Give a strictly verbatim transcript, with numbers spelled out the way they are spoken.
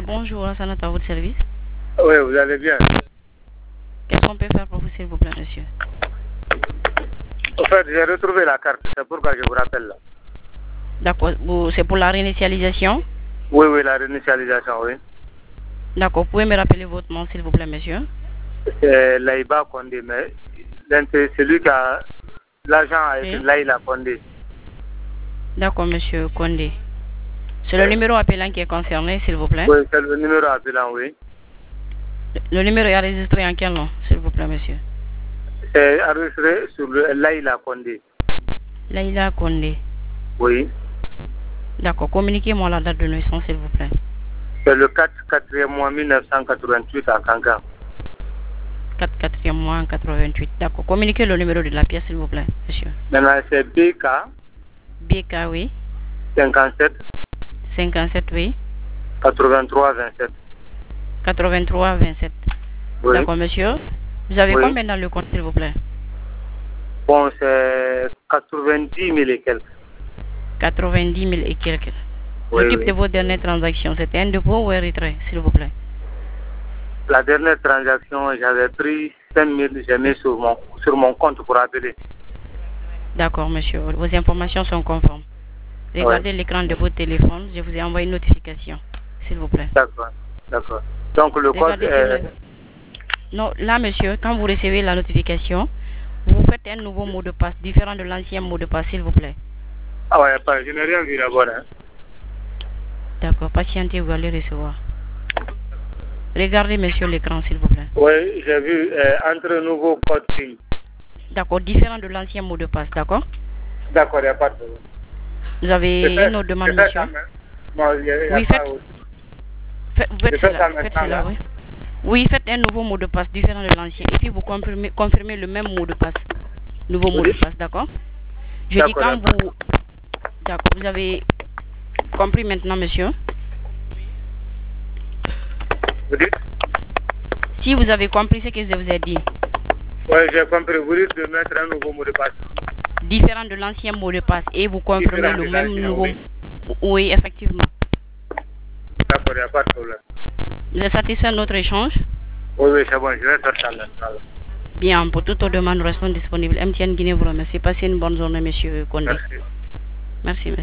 bonjour, Hassanat à votre service. Oui, vous allez bien. Qu'est-ce qu'on peut faire pour vous, s'il vous plaît, monsieur? En fait, j'ai retrouvé la carte, c'est pourquoi je vous rappelle là. D'accord, c'est pour la réinitialisation? Oui, oui, la réinitialisation, oui. D'accord, vous pouvez me rappeler votre nom, s'il vous plaît, monsieur? C'est Laïba Condé, mais celui qui a l'argent a été oui. Laïla Condé. D'accord, monsieur Condé. C'est le numéro appelant qui est concerné, s'il vous plaît? Oui, c'est le numéro appelant, oui. Le, le numéro est enregistré en quel nom, s'il vous plaît, monsieur? C'est enregistré sur le Laïla Condé. Laïla Condé. Oui. D'accord, communiquez-moi la date de naissance, s'il vous plaît. C'est le quatre quatrième mois mille neuf cent quatre-vingt-huit à Kankan. quatre quatrième mois quatre-vingt-huit. D'accord, communiquez le numéro de la pièce, s'il vous plaît, monsieur. Maintenant, c'est B K. B K, oui. cinquante-sept. cinquante-sept, oui. quatre-vingt-trois vingt-sept. quatre-vingt-trois vingt-sept. Oui. D'accord, monsieur. Vous avez oui. combien dans le compte, s'il vous plaît? Bon, c'est quatre-vingt-dix mille et quelques. quatre-vingt-dix mille et quelques. Oui, le type oui. de vos dernières transactions, c'était un dépôt ou un retrait, s'il vous plaît? La dernière transaction, j'avais pris cinq mille, j'ai mis sur mon, sur mon compte pour appeler. D'accord, monsieur. Vos informations sont conformes. Regardez oui. l'écran de votre téléphone. Je vous ai envoyé une notification, s'il vous plaît. D'accord, d'accord. Donc le Regardez code est... Le... Non, là, monsieur, quand vous recevez la notification, vous faites un nouveau mot de passe, différent de l'ancien mot de passe, s'il vous plaît. Ah ouais, pas, je n'ai rien vu d'abord. Hein. D'accord, patientez, vous allez recevoir. Regardez, monsieur, l'écran, s'il vous plaît. Oui, j'ai vu euh, entre nouveau code PIN. D'accord, différent de l'ancien mot de passe, d'accord? D'accord, il n'y a pas de problème. Vous avez fait, une autre demande, monsieur? Non, il y a, il y a oui, pas faites, faites, faites cela, ça faites cela, oui. Oui, faites un nouveau mot de passe différent de l'ancien. Et puis vous confirmez, confirmez le même mot de passe. Nouveau oui. mot de passe, d'accord? Je dis quand vous... D'accord, vous avez compris maintenant, monsieur? Vous dites? Si vous avez compris ce que je vous ai dit. Oui, j'ai compris. Vous dites de mettre un nouveau mot de passe. Différent de l'ancien mot de passe. Et vous confirmez le même nouveau... Oui, oui effectivement. D'accord, il n'y a pas de problème. Vous êtes satisfait de notre échange? Oui, oui, c'est bon. Je vais faire ça maintenant. Bien, pour toute demande, nous restons disponibles. M T N Guinée vous remercie. Passez une bonne journée, monsieur Condé. Merci. Merci, monsieur.